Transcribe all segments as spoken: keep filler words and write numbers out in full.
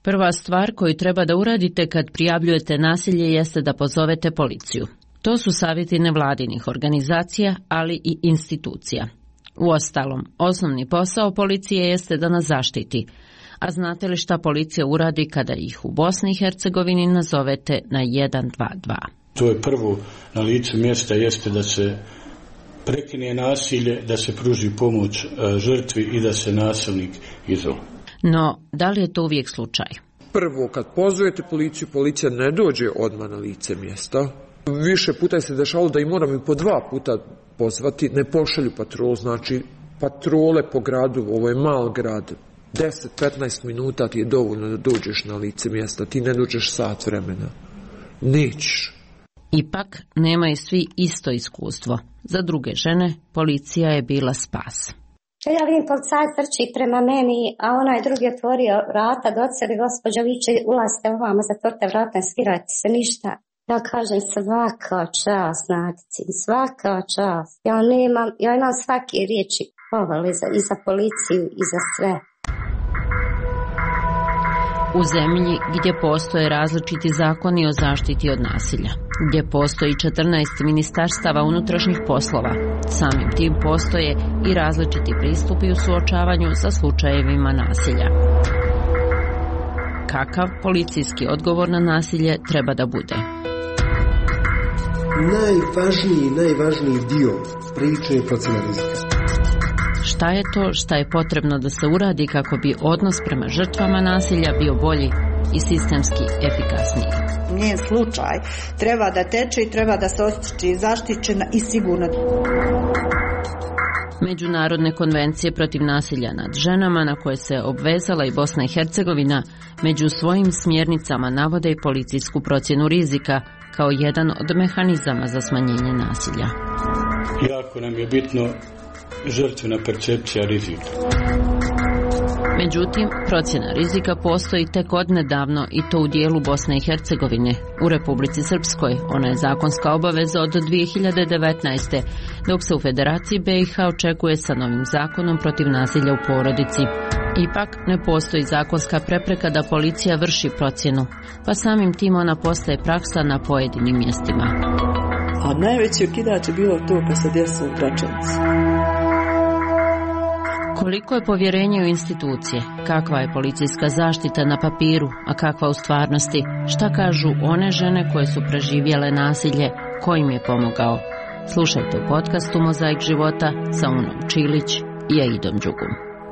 Prva stvar koju treba da uradite kad prijavljujete nasilje jeste da pozovete policiju. To su savjeti nevladinih organizacija, ali i institucija. Uostalom, osnovni posao policije jeste da nas zaštiti. A znate li šta policija uradi kada ih u Bosni i Hercegovini nazovete na jedan dva dva? To je prvo na licu mjesta jeste da se prekine nasilje, da se pruži pomoć žrtvi i da se nasilnik izoluje. No, da li je to uvijek slučaj? Prvo, kad pozovete policiju, policija ne dođe odmah na lice mjesta. Više puta se dešalo da i moram i po dva puta pozvati, ne pošalju patrol, znači patrole po gradu, ovo je mal grad, deset do petnaest minuta ti je dovoljno da dođeš na lice mjesta, ti ne dođeš sat vremena. Nećeš. Ipak, nemaju svi isto iskustvo. Za druge žene, policija je bila spas. Ja vidim policajac trči prema meni, a onaj drugi otvorio vrata do sebe, gospođo viče, ulazite ovamo, zatvorite vrata, ne skirajte se ništa. Ja kažem svaka čast, Nadici, svaka čast. Ja nemam, ja imam svake riječi pohvale za, i za policiju i za sve. U zemlji gdje postoje različiti zakoni o zaštiti od nasilja, gdje postoji četrnaest ministarstava unutrašnjih poslova, samim tim postoje i različiti pristupi u suočavanju sa slučajevima nasilja. Kakav policijski odgovor na nasilje treba da bude? Najvažniji, najvažniji dio priče je procjena rizika. Šta je to šta je potrebno da se uradi kako bi odnos prema žrtvama nasilja bio bolji i sistemski efikasniji? Njen slučaj treba da teče i treba da se osjeća zaštićena i sigurna. Međunarodne konvencije protiv nasilja nad ženama na koje se obvezala i Bosna i Hercegovina među svojim smjernicama navode i policijsku procjenu rizika kao jedan od mehanizama za smanjenje nasilja. Jako nam je bitno žrtvena percepcija rizika. Međutim, procjena rizika postoji tek odnedavno i to u dijelu Bosne i Hercegovine. U Republici Srpskoj ona je zakonska obaveza od dvije hiljade devetnaeste. dok se u Federaciji B i H očekuje sa novim zakonom protiv nasilja u porodici. Ipak ne postoji zakonska prepreka da policija vrši procjenu, pa samim tim ona postaje praksa na pojedinim mjestima. A najveći okidač je bilo to kad se desilo u Gračanici. Koliko je povjerenje u institucije, kakva je policijska zaštita na papiru, a kakva u stvarnosti, šta kažu one žene koje su preživjele nasilje, ko im je pomogao? Slušajte u podcastu Mozaik života sa Unom Čilić i Aidom Đugum.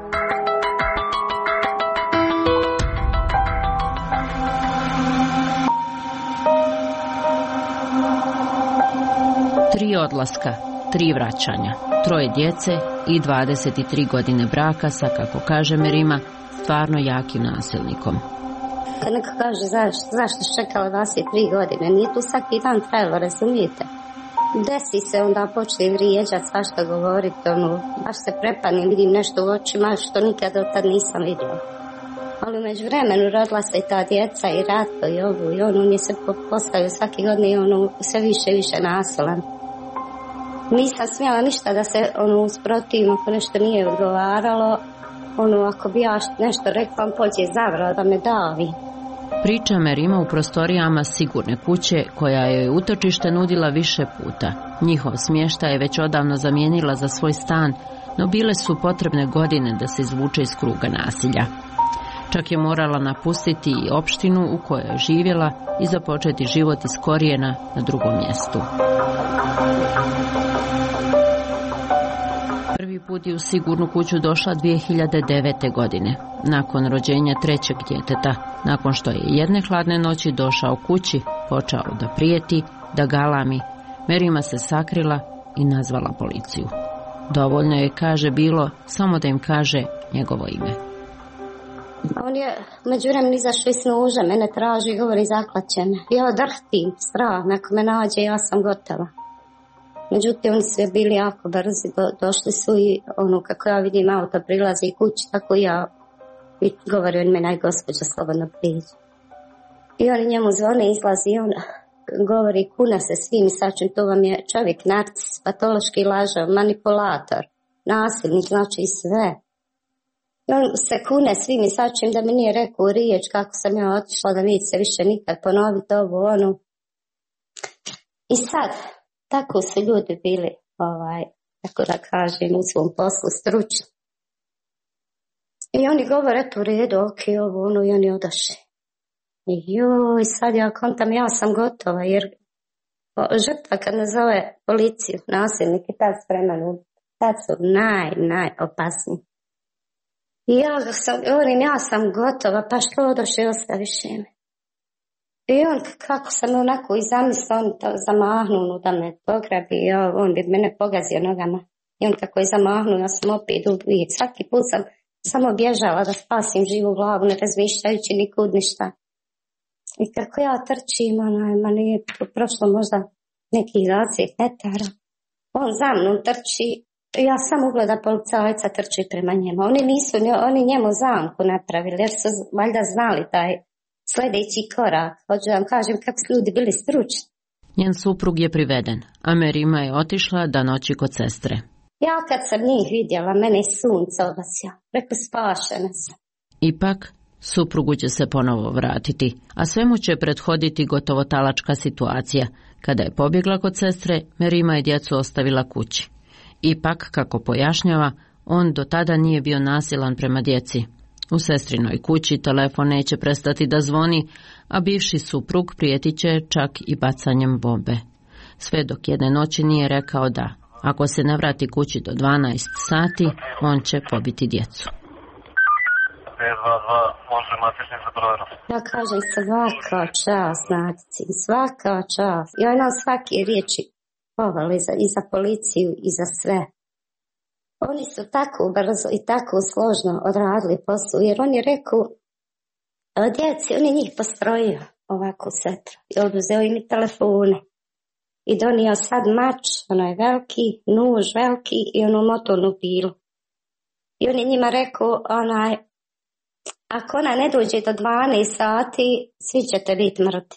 Tri odlaska, tri vraćanja, troje djece i dvadeset tri godine braka sa, kako kaže Merima, stvarno jakim nasilnikom. Kad neko kaže zašto, zašto čekala dvadeset tri godine, nije tu svaki dan trajalo, razumijete? Desi se, onda počne vrijeđati, svašta govoriti, ono, baš se prepadne, vidim nešto u očima što nikad od tad nisam vidjela. Ali umeđu vremenu rodila se i ta djeca i Rato i ovu i ono, on je se postavio svake godine i ono, sve više i više nasilan. Nisam smjela ništa da se ono usprotivim ako nešto nije odgovaralo. Ono, ako bi ja nešto rekla, on pođe zavrao da me davi. Priča Merima u prostorijama sigurne kuće koja joj utočište nudila više puta. Njihov smještaj je već odavno zamijenila za svoj stan, no bile su potrebne godine da se izvuče iz kruga nasilja. Čak je morala napustiti i opštinu u kojoj je živjela i započeti život iz korijena na drugom mjestu. Prvi put je u sigurnu kuću došla dvije hiljade devete. godine, nakon rođenja trećeg djeteta, nakon što je jedne hladne noći došao kući, počeo da prijeti, da galami. Merima se sakrila i nazvala policiju. Dovoljno je, kaže, bilo samo da im kaže njegovo ime. On je među vremenu izašao iz snuža, mene traži i govori zaklaće me. Ja drhtim, strah, neko me nađe, ja sam gotova. Međutim, oni su bili jako brzi, do, došli su i ono, kako ja vidim, auto prilazi kući, tako ja i govori on me, naj gospođa, slobodno priđi. I oni njemu zvone, izlazi i on govori, kuna se svim i sačim, to vam je čovjek, narcis, patološki lažav, manipulator, nasilnik, znači sve. On se kune svim i sačim da mi nije rekao riječ kako sam ja otišla, da neće se više nikad ponoviti ovo, ono. I sad, tako su ljudi bili, ovaj, tako da kažem, u svom poslu stručni. I oni govore, eto u redu, ok, ovo, ono, i oni odaše. I joj, sad ja kontam, ja sam gotova, jer žrtva kad nazove policiju, nasilnik i tad spreman ubiti, tad su naj, najopasniji. I ja sam, govorim, ja sam gotova, pa što odoše, ostaviš me. I on, kako sam onako i zamislio, on to zamahnuo da me pograbi, ja, on bi mene pogazio nogama. I on kako je zamahnuo, ja sam opet uvijek, svaki put sam samo bježala da spasim živu glavu, ne razmišljajući nikud ništa. I kako ja trčim, onaj, ma nije prošlo možda nekih dvadeset metara. On za mnom trči, ja sam ugleda policajca trči prema njemu. Oni nisu, oni njemu zamku napravili, jer su valjda znali taj sljedeći korak. Hoću da vam kažem kako su ljudi bili stručni. Njen suprug je priveden, a Merima je otišla da noći kod sestre. Ja kad sam njih vidjela, mene je sunce obasja. Rekao, spašena sam. Ipak, suprugu će se ponovo vratiti, a svemu će prethoditi gotovo talačka situacija. Kada je pobjegla kod sestre, Merima je djecu ostavila kući. Ipak, kako pojašnjava, on do tada nije bio nasilan prema djeci. U sestrinoj kući telefon neće prestati da zvoni, a bivši suprug prijetit će čak i bacanjem bombe. Sve dok jedne noći nije rekao da, ako se ne vrati kući do dvanaest sati, on će pobiti djecu. Ja kažem svaka čast, znači, svaka čast. I on nam svake riječi povali za, i za policiju i za sve. Oni su tako brzo i tako složno odradili poslu, jer on je rekao djeci, on je njih postrojio ovako setro i oduzeo im i telefone. I donio sad mač, ono je veliki, nuž veliki i onu motornu pilu. I on je njima rekao, onaj, ako ona ne dođe do dvanaest sati, svi ćete biti mrtvi.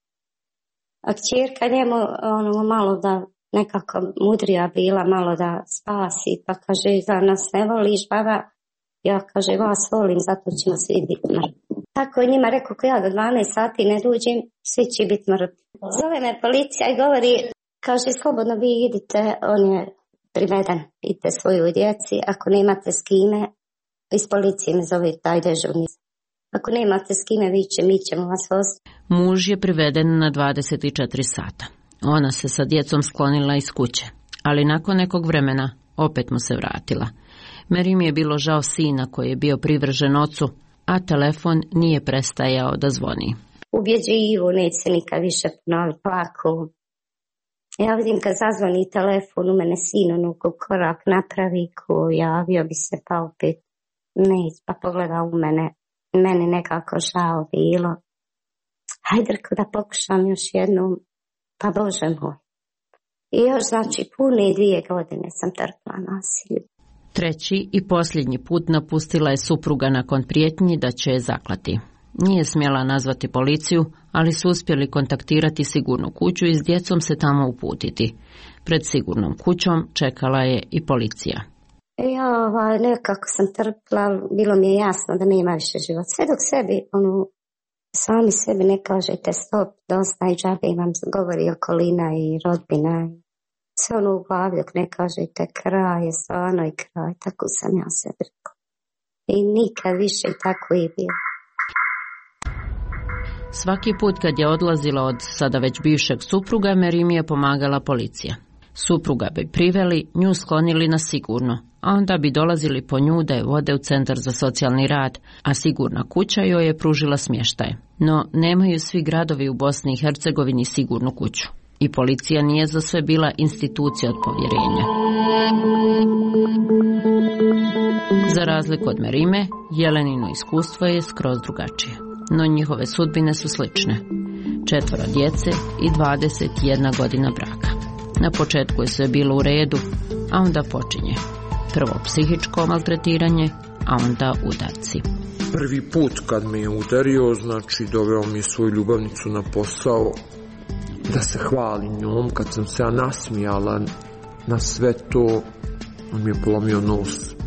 A kćerka njemu ono malo da nekako mudrija bila, malo da spasi, pa kaže, za nas ne voliš, baba? Ja kaže, vas volim, zato ćemo svi biti mrtvi. Tako je njima rekao, ko ja do dvanaest sati ne dođem, svi će biti mrtvi. Zove me policija i govori, kaže, slobodno vi idite, on je priveden, idite svoju djeci, ako nemate s kime, iz policije me zove taj dežurni. Ako nemate s kime, vi će, mi ćemo vas ostati. Muž je priveden na dvadeset četiri sata. Ona se sa djecom sklonila iz kuće, ali nakon nekog vremena opet mu se vratila. Merimi je bilo žao sina koji je bio privržen ocu, a telefon nije prestajao da zvoni. Ubjeđivo, neće se nikad više ponoviti, plako. Ja vidim kad zazvoni telefon, u mene sin ono korak napravi, ko javio bi se pa opet neće, pa pogleda u mene, meni nekako žao bilo. Hajde da pokušam još jednom, pa Bože moj. I još znači pune dvije godine sam trpila nasilje. Treći i posljednji put napustila je supruga nakon prijetnji da će je zaklati. Nije smjela nazvati policiju, ali su uspjeli kontaktirati sigurnu kuću i s djecom se tamo uputiti. Pred sigurnom kućom čekala je i policija. Ja ovaj, nekako sam trpila, bilo mi je jasno da nema više život. Sve dok sebi, ono, sami sebi ne kažete stop, dosta i džabe vam govori okolina i rodbina. Sve ono u glavi dok ne kažete kraj je stvarno i kraj, tako sam ja sebi rekao. I nikad više i tako je bilo. Svaki put kad je odlazila od sada već bivšeg supruga, Merimi je pomagala policija. Supruga bi priveli, nju sklonili na sigurno, a onda bi dolazili po nju da je vode u centar za socijalni rad, a sigurna kuća joj je pružila smještaj. No, nemaju svi gradovi u Bosni i Hercegovini sigurnu kuću. I policija nije za sve bila institucija od povjerenja. Za razliku od Merime, Jelenino iskustvo je skroz drugačije. No njihove sudbine su slične. Četvoro djece i dvadeset jedna godina braka. Na početku je sve bilo u redu, a onda počinje. Prvo psihičko maltretiranje, a onda udarci. Prvi put kad me je udario, znači doveo mi je svoju ljubavnicu na posao, da se hvali njom. Kad sam se ja nasmijala na sve to, on mi je polomio nos.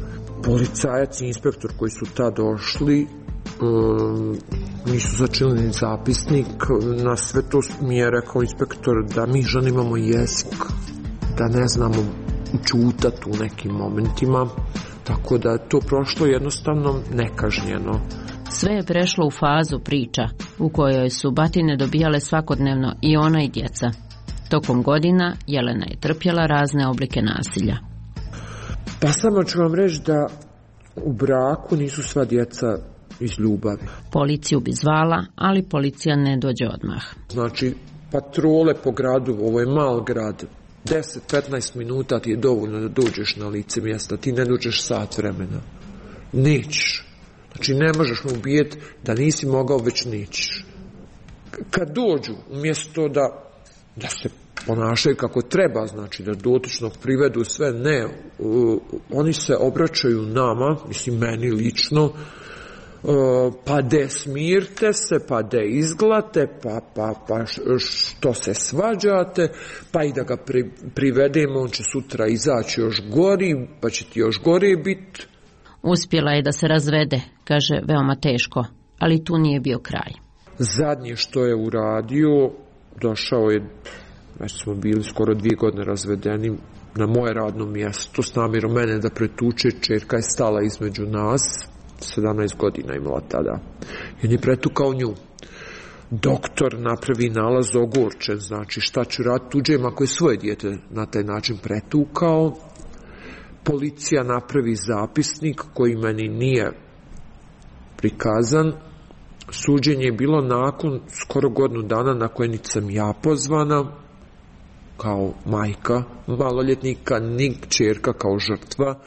policajac i inspektor koji su tad došli um, nisu začinili ni zapisnik. Na sve to mi je rekao inspektor da mi žene imamo jezik, da ne znamo čutati u nekim momentima, tako da je to prošlo jednostavno nekažnjeno. Sve je prešlo u fazu priča u kojoj su batine dobijale svakodnevno i ona i djeca. Tokom godina Jelena je trpjela razne oblike nasilja. Pa samo ću vam reći da u braku nisu sva djeca iz ljubavi. Policiju bi zvala, ali policija ne dođe odmah. Znači, patrole po gradu, ovo je mal grad, deset do petnaest minuta ti je dovoljno da dođeš na lice mjesta, ti ne dođeš sat vremena. Nećeš. Znači, ne možeš mu ubijeti da nisi mogao, već nećeš. Kad dođu, umjesto da, da se ponašaju kako treba, znači da dotičnog privedu sve, ne, uh, oni se obraćaju nama, mislim meni lično, uh, pa de smirte se, pa de izglate, pa, pa, pa što se svađate, pa i da ga pri, privedemo, on će sutra izaći još gori, pa će ti još gore biti. Uspjela je da se razvede, kaže, veoma teško, ali tu nije bio kraj. Zadnje što je uradio, došao je, već smo bili skoro dvije godine razvedeni, na moje radno mjesto s namjerom mene da pretuče. Čerka je stala između nas, sedamnaest godina imala tada, i on je pretukao nju. Doktor napravi nalaz ogorčen, znači šta ću raditi tuđem ako je svoje dijete na taj način pretukao. Policija napravi zapisnik koji meni nije prikazan. Suđenje je bilo nakon skoro godinu dana na koje niti sam ja pozvana kao majka maloljetnika, ni kćerka kao žrtva.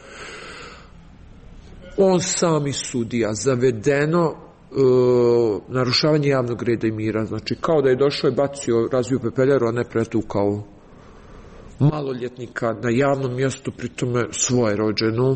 On sami sudija, zavedeno e, narušavanje javnog reda i mira, znači kao da je došao i bacio, razvio pepeljaru, a ne pretukao maloljetnika na javnom mjestu, pritome svoje rođenu.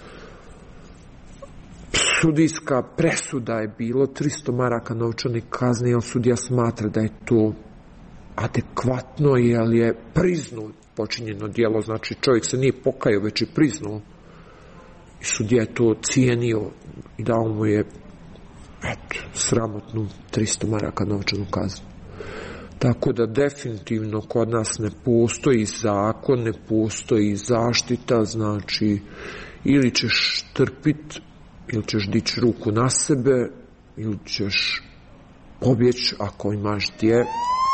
Sudijska presuda je bilo tristo maraka novčanih kazni, jer sudija smatra da je to adekvatno, jer je priznao počinjeno djelo, znači čovjek se nije pokajao, već je priznao. I sudija je to cijenio i dao mu je eto, sramotnu tristo maraka novčanu kaznu. Tako da definitivno kod nas ne postoji zakon, ne postoji zaštita, znači ili ćeš trpiti, ili ćeš dići ruku na sebe, ili ćeš pobjeći ako imaš gdje.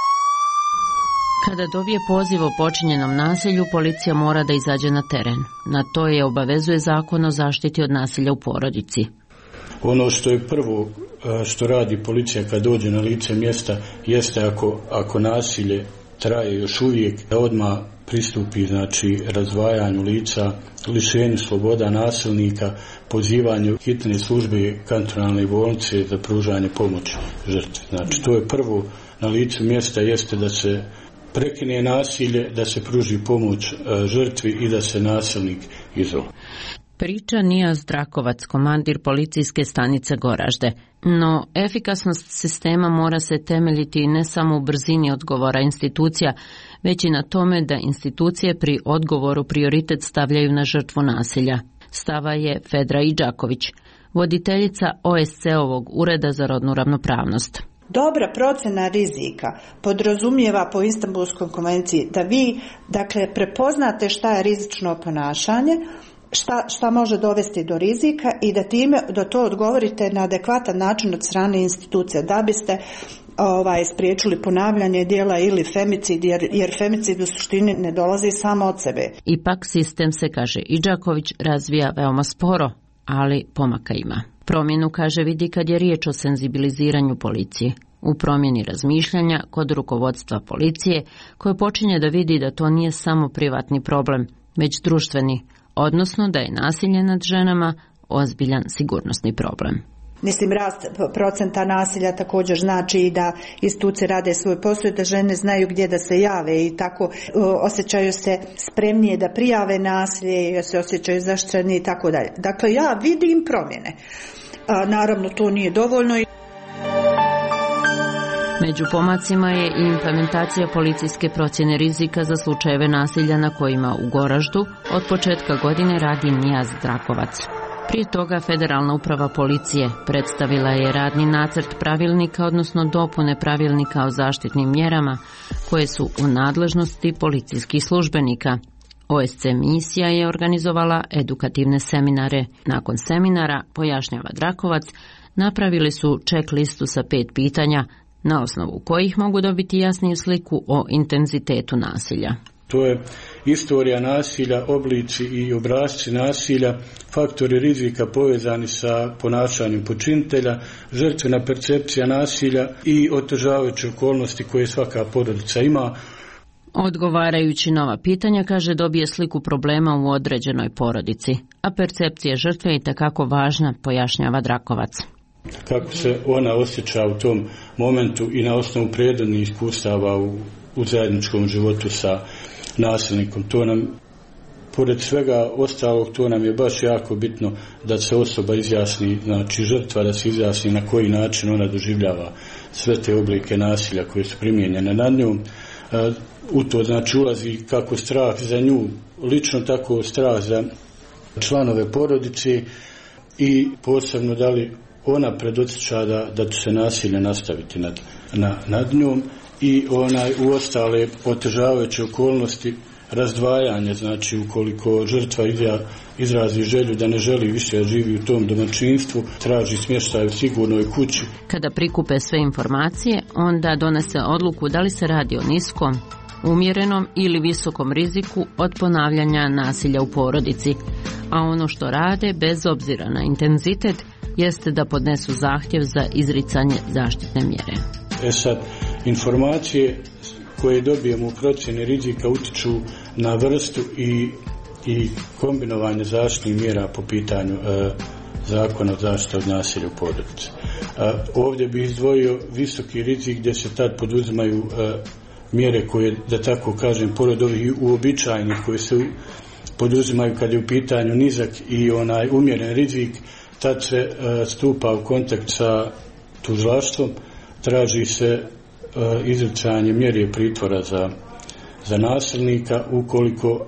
Kada dobije poziv o počinjenom nasilju, policija mora da izađe na teren. Na to je obavezuje Zakon o zaštiti od nasilja u porodici. Ono što je prvo što radi policija kad dođe na lice mjesta jeste ako, ako nasilje traje još uvijek, da odmah pristupi znači razdvajanju lica, lišenju sloboda nasilnika, pozivanju hitne službe kantonalne bolnice za pružanje pomoći žrtvi. Znači to je prvo na licu mjesta jeste da se prekine nasilje, da se pruži pomoć žrtvi i da se nasilnik izoluje. Priča Nijaz Drakovac, komandir policijske stanice Goražde. No, efikasnost sistema mora se temeljiti ne samo u brzini odgovora institucija, već i na tome da institucije pri odgovoru prioritet stavljaju na žrtvu nasilja. Stava je Fedra Idžaković, voditeljica O S C-ovog Ureda za rodnu ravnopravnost. Dobra procjena rizika podrazumijeva po Istanbulskoj konvenciji da vi, dakle, prepoznate šta je rizično ponašanje, šta, šta može dovesti do rizika i da time da to odgovorite na adekvatan način od strane institucija, da biste ovaj, spriječili ponavljanje djela ili femicid, jer, jer femicid u suštini ne dolazi samo od sebe. Ipak sistem se, kaže Idžaković, razvija veoma sporo, ali pomaka ima. Promjenu, kaže, vidi kad je riječ o senzibiliziranju policije. U promjeni razmišljanja kod rukovodstva policije, koje počinje da vidi da to nije samo privatni problem, već društveni, odnosno da je nasilje nad ženama ozbiljan sigurnosni problem. Mislim, rast procenta nasilja također znači i da institucije rade svoj posao, da žene znaju gdje da se jave i tako osjećaju se spremnije da prijave nasilje, se osjećaju zaštićeni i tako dalje. Dakle, ja vidim promjene. A, naravno, to nije dovoljno. Među pomacima je i implementacija policijske procjene rizika za slučajeve nasilja na kojima u Goraždu od početka godine radi Nijaz Drakovac. Prije toga Federalna uprava policije predstavila je radni nacrt pravilnika, odnosno dopune pravilnika o zaštitnim mjerama koje su u nadležnosti policijskih službenika. O S C misija je organizovala edukativne seminare. Nakon seminara, pojašnjava Drakovac, napravili su check listu sa pet pitanja, na osnovu kojih mogu dobiti jasniju sliku o intenzitetu nasilja. To je istorija nasilja, oblici i obrasci nasilja, faktori rizika povezani sa ponašanjem počinitelja, žrtvena percepcija nasilja i otežavajuće okolnosti koje svaka porodica ima. Odgovarajući nova pitanja, kaže, dobije sliku problema u određenoj porodici, a percepcija žrtve je itekako važna, pojašnjava Drakovac. Kako se ona osjeća u tom momentu i na osnovu prethodnih iskustava u, u zajedničkom životu sa nasilnikom. To nam, pored svega ostalog, to nam je baš jako bitno da se osoba izjasni, znači žrtva da se izjasni na koji način ona doživljava sve te oblike nasilja koje su primijenjene nad njom. U to znači ulazi kako strah za nju, lično tako strah za članove porodice i posebno da li ona predosjeća da, da će se nasilje nastaviti nad, na, nad njom i onaj u ostale otežavajuće okolnosti razdvajanja, znači ukoliko žrtva izrazi želju da ne želi više živi u tom domaćinstvu, traži smještaj u sigurnoj kući. Kada prikupe sve informacije, onda donese odluku da li se radi o niskom, umjerenom ili visokom riziku od ponavljanja nasilja u porodici, a ono što rade, bez obzira na intenzitet, jeste da podnesu zahtjev za izricanje zaštitne mjere. E sad, informacije koje dobijemo u procjeni rizika utiču na vrstu i, i kombinovanje zaštitnih mjera po pitanju e, zakona o zaštiti od nasilja u porodici. E, ovdje bih izdvojio visoki rizik gdje se tad poduzimaju e, mjere koje, da tako kažem, pored ovih uobičajenih koje se poduzimaju kad je u pitanju nizak i onaj umjeren rizik, tad se e, stupa u kontakt sa tužilaštvom, traži se e, izricanje mjere pritvora za, za nasilnika ukoliko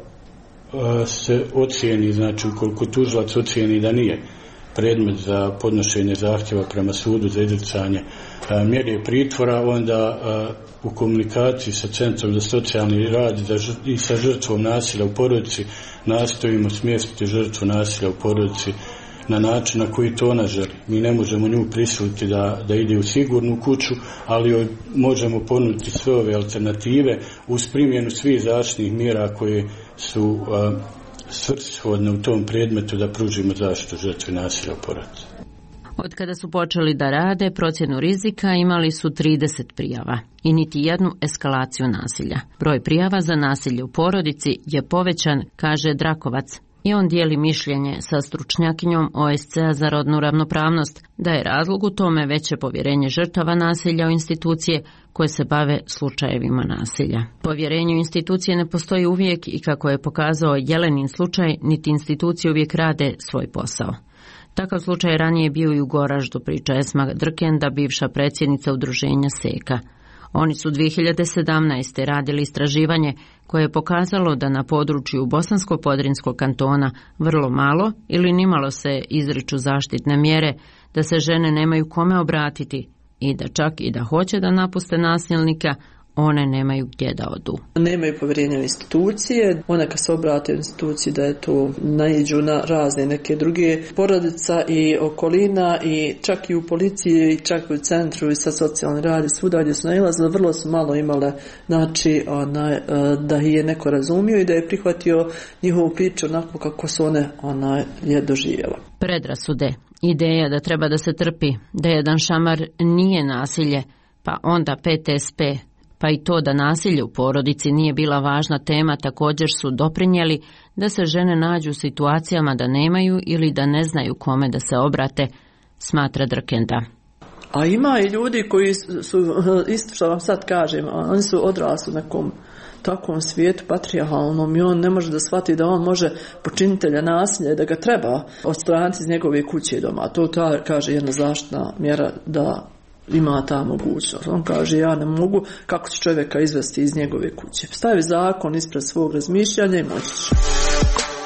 e, se ocijeni, znači ukoliko tužilac ocijeni da nije predmet za podnošenje zahtjeva prema sudu za izricanje e, mjere pritvora, onda e, u komunikaciji sa Centrom za socijalni rad i sa žrtvom nasilja u porodici nastojimo smjestiti žrtvu nasilja u porodici na način na koji to ona želi. Mi ne možemo nju prisiliti da, da ide u sigurnu kuću, ali joj možemo ponuditi sve ove alternative uz primjenu svih zaštitnih mjera koje su uh, svrsishodne u tom predmetu da pružimo zaštitu žrtvi nasilja u porodici. Od kada su počeli da rade procjenu rizika, imali su trideset prijava i niti jednu eskalaciju nasilja. Broj prijava za nasilje u porodici je povećan, kaže Drakovac, i on dijeli mišljenje sa stručnjakinjom O S C-a za rodnu ravnopravnost da je razlog u tome veće povjerenje žrtava nasilja u institucije koje se bave slučajevima nasilja. Povjerenje u institucije ne postoji uvijek i kako je pokazao Jelenin slučaj, niti institucije uvijek rade svoj posao. Takav slučaj ranije bio i u Goraždu, priča Esma Drkenda, bivša predsjednica udruženja Seka. Oni su dvije hiljade sedamnaeste. radili istraživanje koje je pokazalo da na području Bosansko-Podrinskog kantona vrlo malo ili nimalo se izriču zaštitne mjere, da se žene nemaju kome obratiti i da čak i da hoće da napuste nasilnika, one nemaju gdje da odu. Nemaju povjerenja u institucije, one kad se obrate u instituciji da je to naiđu na razne neke druge porodica i okolina i čak i u policiji i čak i u centru i sa socijalni rad i svuda gdje su nailazile, vrlo su malo imale, znači ona, da je neko razumio i da je prihvatio njihovu priču onako kako su one ona je doživjela. Predrasude, ideja da treba da se trpi, da jedan šamar nije nasilje, pa onda P T S P, pa i to da nasilje u porodici nije bila važna tema, također su doprinijeli da se žene nađu u situacijama da nemaju ili da ne znaju kome da se obrate, smatra Drkenda. A ima i ljudi koji su, isto što vam sad kažem, oni su odrasli u nekom takvom svijetu patrijarhalnom i on ne može da shvati da on može počinitelja nasilja, da ga treba odstraniti iz njegove kuće i doma. To ta, kaže jedna zaštitna mjera da ima ta mogućnost. On kaže ja ne mogu, kako će čovjeka izvesti iz njegove kuće. Stavi zakon ispred svog razmišljanja i moći će.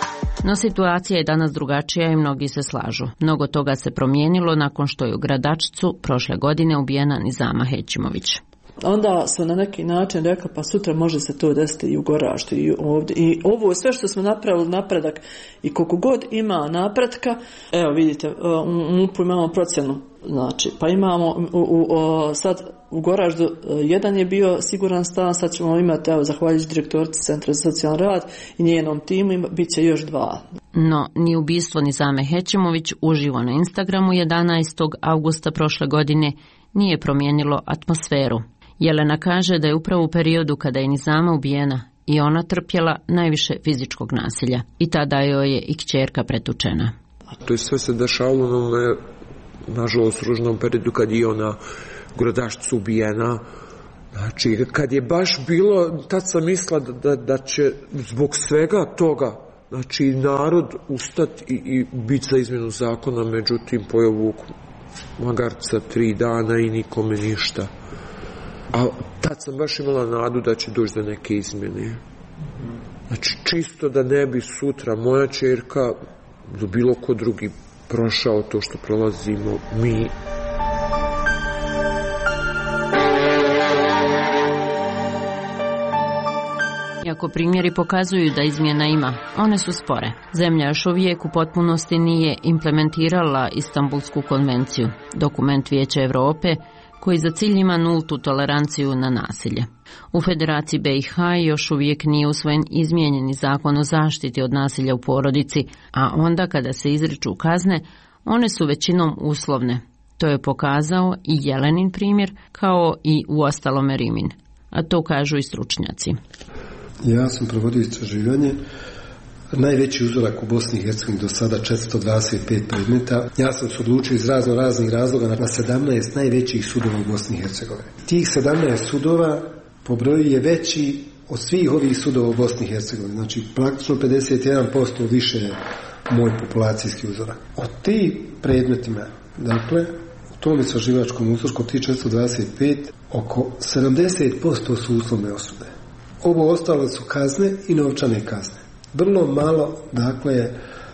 No situacija je danas drugačija i mnogi se slažu. Mnogo toga se promijenilo nakon što je u Gradačcu prošle godine ubijena Nizama Hećimović. Onda su na neki način rekli pa sutra može se to desiti i u Goraždu i ovdje. I ovo sve što smo napravili napredak i koliko god ima napretka, evo vidite, u M U P-u imamo procjenu, znači, pa imamo u, u, u, sad u Goraždu jedan je bio siguran stan, sad ćemo imati, evo, zahvaljujući direktorici Centra za socijalni rad i njenom timu, bit će još dva. No, ni ubistvo Nizame Hećimović uživo na Instagramu jedanaestog avgusta prošle godine nije promijenilo atmosferu. Jelena kaže da je upravo u periodu kada je Nizama ubijena i ona trpjela najviše fizičkog nasilja i tada joj je i kćerka pretučena. To je sve se dešavalo na onome, nažalost, ružnom periodu kad je ona u Gradačcu ubijena. Znači, kad je baš bilo, tad sam mislila da, da, da će zbog svega toga, znači, narod ustati i, i biti za izmjenu zakona, međutim, pojavu magarca tri dana i nikome ništa. A tad sam baš imala nadu da će doći do neke izmjene. Znači, čisto da ne bi sutra moja ćerka do bilo ko drugi prošao to što prolazimo mi. Iako primjeri pokazuju da izmjena ima, one su spore. Zemlja još uvijek u potpunosti nije implementirala Istanbulsku konvenciju, dokument Vijeća Europe koji za cilj ima nultu toleranciju na nasilje. U Federaciji B i H još uvijek nije usvojen izmijenjeni zakon o zaštiti od nasilja u porodici, a onda kada se izriču kazne, one su većinom uslovne. To je pokazao i Jelenin primjer, kao i uostalome Rimin, a to kažu i stručnjaci. Ja sam provodio istraživanje. Najveći uzorak u Bosni i Hercegovini do sada četiristo dvadeset pet predmeta. Ja sam se odlučio iz razno raznih razloga na sedamnaest najvećih sudova u Bosni i Hercegovini. Tih sedamnaest sudova po broju je veći od svih ovih sudova u Bosni i Hercegovini. Znači praktično pedeset jedan posto više je moj populacijski uzorak. Od tih predmetima, dakle, u tom istraživačkom uzorku tih četiristo dvadeset pet, oko sedamdeset posto su uslovne osude. Ovo ostalo su kazne i novčane kazne. Vrlo malo, dakle,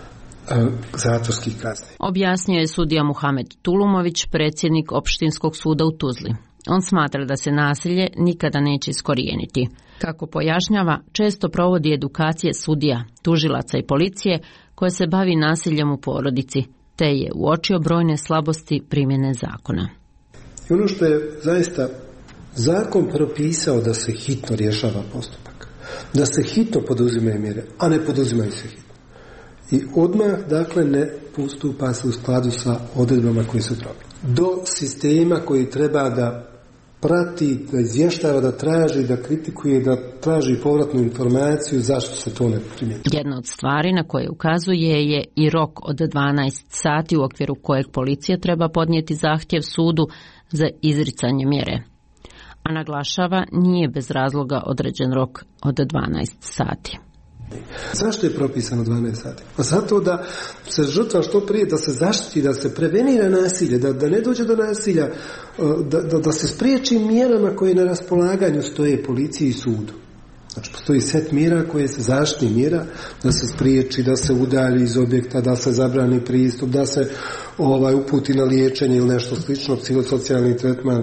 zatvorskih kazni. Objasnio je sudija Muhamed Tulumović, predsjednik Opštinskog suda u Tuzli. On smatra da se nasilje nikada neće iskorijeniti. Kako pojašnjava, često provodi edukacije sudija, tužilaca i policije koje se bavi nasiljem u porodici, te je uočio brojne slabosti primjene zakona. I ono što je zaista zakon propisao da se hitno rješava postupak, da se hitno poduzimaju mjere, a ne poduzimaju se hitno. I odmah, dakle, ne postupa se u skladu sa odredbama koje su propise. Do sistema koji treba da prati, da izvještava, da traži, da kritikuje, da traži povratnu informaciju zašto se to ne primjenjuje. Jedna od stvari na koje ukazuje je i rok od dvanaest sati u okviru kojeg policija treba podnijeti zahtjev sudu za izricanje mjere. A naglašava, nije bez razloga određen rok od dvanaest sati. Zašto je propisano dvanaest sati? Pa zato da se žrtva što prije, da se zaštiti, da se prevenira nasilje, da, da ne dođe do nasilja, da, da, da se spriječi mjerama koje na raspolaganju stoje policiji i sudu. Znači, postoji set mjera koje se zaštitni mjera, da se spriječi, da se udalji iz objekta, da se zabrani pristup, da se ovaj, uputi na liječenje ili nešto slično, psihosocijalni tretman.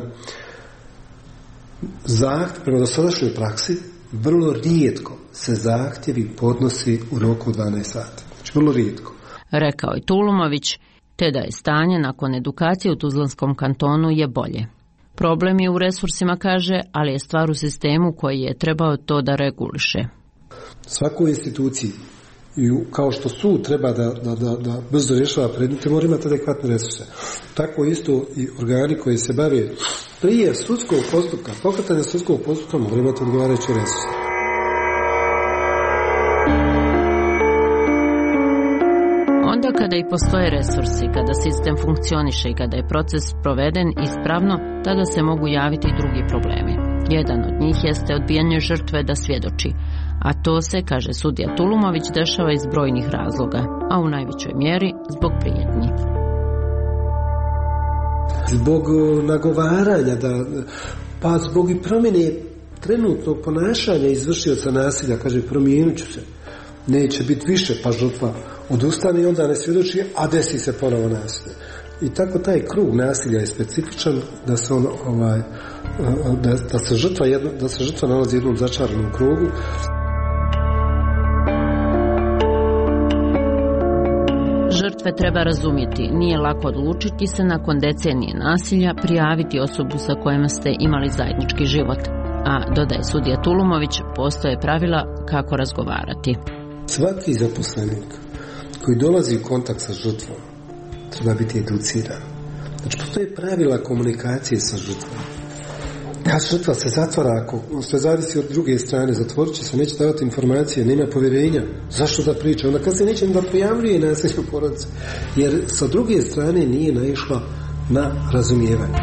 Zahtjev, prema dosadašnjoj praksi, vrlo rijetko se zahtjevi podnosi u roku dvanaest sati. Znači, vrlo rijetko. Rekao je Tulumović, te da je stanje nakon edukacije u Tuzlanskom kantonu je bolje. Problem je u resursima, kaže, ali je stvar u sistemu koji je trebao to da reguliše. Svakoj instituciji, kao što sud treba da, da, da, da brzo rješava predmete, mora imati adekvatne resurse. Tako isto i organi koji se bave prije sudskog postupka, pokretanja sudskog postupka, mora imati odgovarajuće resurse. Onda kada i postoje resursi, kada sistem funkcioniše i kada je proces proveden ispravno, tada se mogu javiti i drugi problemi. Jedan od njih jeste odbijanje žrtve da svjedoči, a to se, kaže sudija Tulumović, dešava iz brojnih razloga, a u najvećoj mjeri zbog prijetnji. Zbog nagovaranja, da, pa zbog i promjene trenutnog ponašanja izvršioca nasilja, kaže, promijenit ću se. neće biti više, pa žrtva odustane i onda ne svjedoči, a desi se ponovo nasilje. I tako taj krug nasilja je specifičan da se on, ovaj, da, da se žrtva jedno, da se žrtva nalazi u jednom začaranom krugu. Žrtve treba razumjeti, nije lako odlučiti se nakon decenije nasilja prijaviti osobu sa kojima ste imali zajednički život. A, dodaje sudija Tulumović, postoje pravila kako razgovarati. Svaki zaposlenik koji dolazi u kontakt sa žrtvom treba biti educiran. Znači, postoje pravila komunikacije sa žrtvom. Ta žrtva se zatvara, ako sve zavisi od druge strane, zatvorit će se, neće davati informacije, nema povjerenja. Zašto da priča? Onda kad se neće da prijavljuje nasilje u porodici. Jer sa druge strane nije naišla na razumijevanje.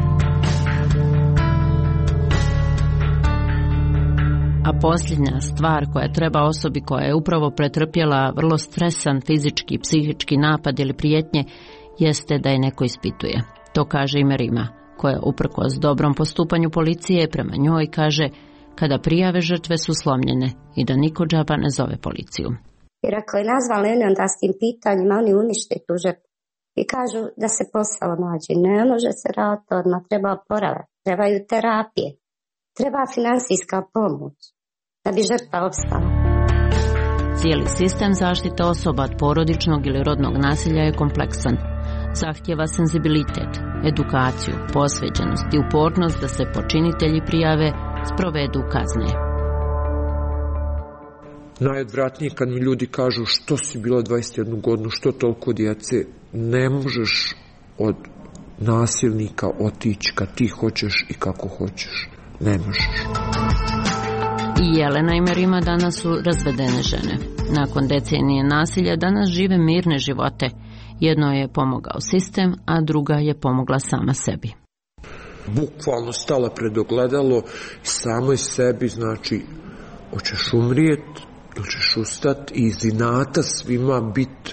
A posljednja stvar koja treba osobi koja je upravo pretrpjela vrlo stresan fizički i psihički napad ili prijetnje jeste da je neko ispituje. To kaže i Merima, koja uprkos dobrom postupanju policije prema njoj kaže kada prijave žrtve su slomljene i da niko džaba ne zove policiju. Jer ako je nazvala ne onda s tim pitanjima, oni unište tu žrtvu i kažu da se posao nađe. Ne može se raditi odmah, treba oporavak, trebaju terapije, treba finansijska pomoć da bi žrtva opstala. Cijeli sistem zaštite osoba od porodičnog ili rodnog nasilja je kompleksan. Zahtjeva senzibilitet, edukaciju, posvećenost i upornost da se počinitelji prijave, sprovedu kazne. Najodvratnije kad mi ljudi kažu što si bila dvadeset jednu godinu, što toliko djece, ne možeš od nasilnika otići kad ti hoćeš i kako hoćeš. Ne možeš. I Jelena i Merima danas su razvedene žene. Nakon decenije nasilja danas žive mirne živote. Jedno je pomogao sistem, a druga je pomogla sama sebi. Bukvalno stala pred ogledalo i samoj sebi, znači, hoćeš umrijet, hoćeš ustat i iz inata svima bit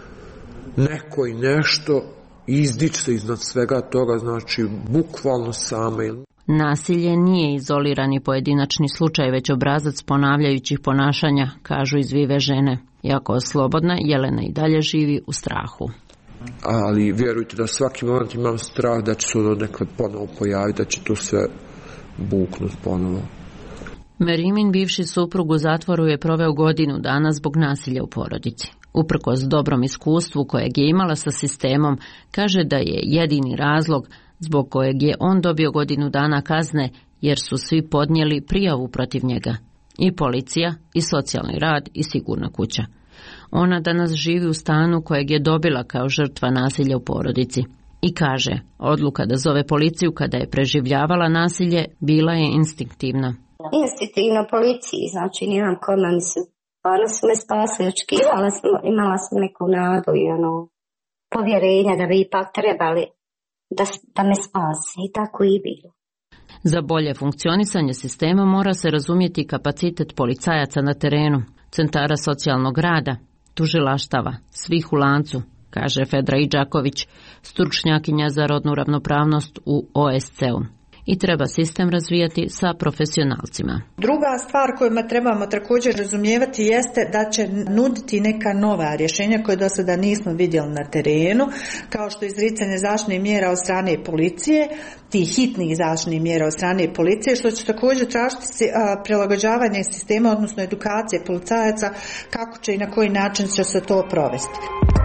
neko i nešto, izdić se iznad svega toga, znači, bukvalno sama. Nasilje nije izolirani pojedinačni slučaj, već obrazac ponavljajućih ponašanja, kažu izvive žene. Iako slobodna, Jelena i dalje živi u strahu. Ali vjerujte da svaki moment imam strah da će se ono nekad ponovo pojaviti, da će to sve buknuti ponovo. Merimin bivši suprug u zatvoru je proveo godinu dana zbog nasilja u porodici. Uprkos dobrom iskustvu kojeg je imala sa sistemom, kaže da je jedini razlog zbog kojeg je on dobio godinu dana kazne, jer su svi podnijeli prijavu protiv njega. I policija, i socijalni rad, i sigurna kuća. Ona danas živi u stanu kojeg je dobila kao žrtva nasilja u porodici. I kaže, odluka da zove policiju kada je preživljavala nasilje bila je instinktivna. Instinktivno policiji, znači nijem kome, mislim, stvarno su me spasili, očekivala sam, imala sam neku nadu i ono, povjerenja da bi ipak trebali da, da me spasi i tako i bilo. Za bolje funkcionisanje sistema mora se razumjeti kapacitet policajaca na terenu, centara socijalnog rada, tužilaštava, svih u lancu, kaže Fedra Idžaković, stručnjakinja za rodnu ravnopravnost u O S C-u. I treba sistem razvijati sa profesionalcima. Druga stvar koju trebamo također razumijevati jeste da će nuditi neka nova rješenja koje do sada nismo vidjeli na terenu, kao što je izricanje zaštitnih mjera od strane policije, tih hitnih zaštitnih mjera od strane policije, što će također tražiti prilagođavanje sistema, odnosno edukacije policajaca, kako će i na koji način će se to provesti.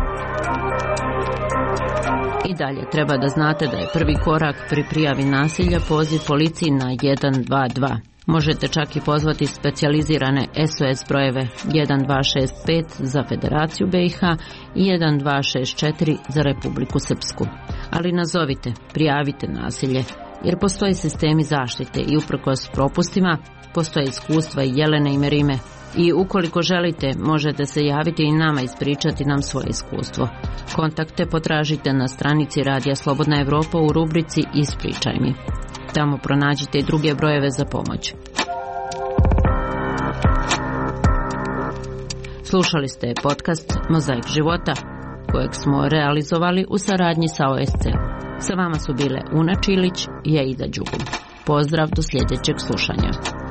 I dalje treba da znate da je prvi korak pri prijavi nasilja poziv policiji na jedan dva dva. Možete čak i pozvati specijalizirane S O S brojeve jedan dva šest pet za Federaciju B i H i jedan dva šest četiri za Republiku Srpsku. Ali nazovite, prijavite nasilje, jer postoje sistemi zaštite i uprkos propustima postoje iskustva i Jelene i Merime. I ukoliko želite, možete se javiti i nama ispričati nam svoje iskustvo. Kontakte potražite na stranici Radija Slobodna Evropa u rubrici Ispričaj mi. Tamo pronađite i druge brojeve za pomoć. Slušali ste podcast Mozaik života, kojeg smo realizovali u saradnji sa O S C-om. Sa vama su bile Una Čilić i Aida Đugum. Pozdrav do sljedećeg slušanja.